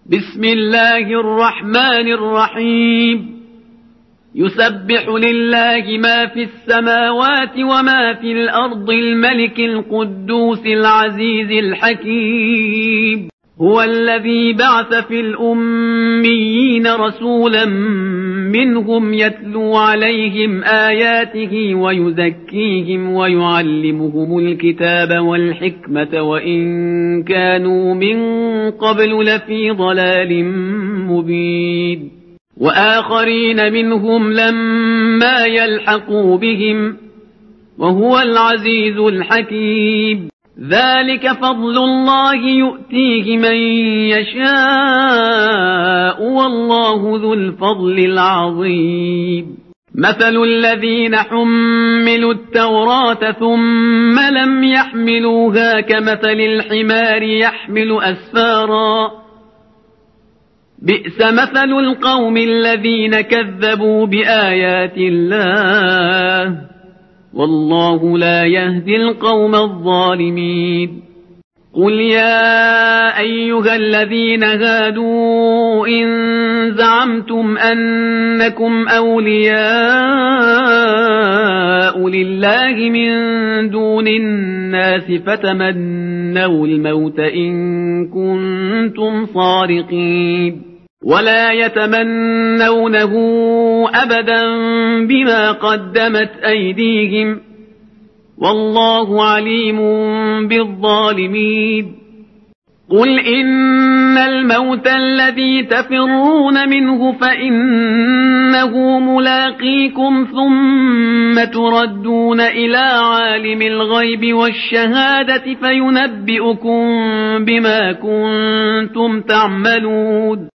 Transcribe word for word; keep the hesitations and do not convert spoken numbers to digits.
بسم الله الرحمن الرحيم يسبح لله ما في السماوات وما في الأرض الملك القدوس العزيز الحكيم هو الذي بعث في الأميين رسولا منهم يتلو عليهم آياته ويزكيهم ويعلمهم الكتاب والحكمة وإن كانوا من قبل لفي ضلال مبين وآخرين منهم لما يلحقوا بهم وهو العزيز الحكيم ذلك فضل الله يؤتيه من يشاء والله ذو الفضل العظيم مثل الذين حملوا التوراة ثم لم يحملوها كمثل الحمار يحمل أسفارا بئس مثل القوم الذين كذبوا بآيات الله والله لا يهدي القوم الظالمين قل يا أيها الذين هادوا إن زعمتم أنكم أولياء لله من دون الناس فتمنوا الموت إن كنتم صادقين ولا يتمنونه أبدا بما قدمت أيديهم والله عليم بالظالمين قل إن الموت الذي تفرون منه فإنه ملاقيكم ثم تردون إلى عالم الغيب والشهادة فينبئكم بما كنتم تعملون